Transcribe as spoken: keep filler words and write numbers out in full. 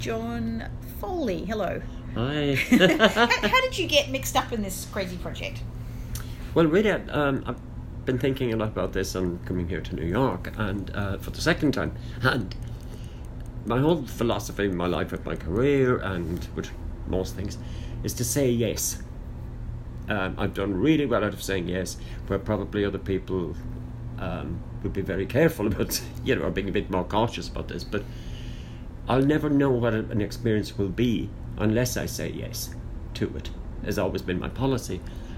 John Foley. Hello. Hi. how, how did you get mixed up in this crazy project? Well, really, um, I've been thinking a lot about this and coming here to New York, and uh, for the second time. And my whole philosophy in my life, with my career and with most things, is to say yes. Um, I've done really well out of saying yes, where probably other people um, would be very careful about, you know, or being a bit more cautious about this. But I'll never know what an experience will be unless I say yes to it. Has always been my policy.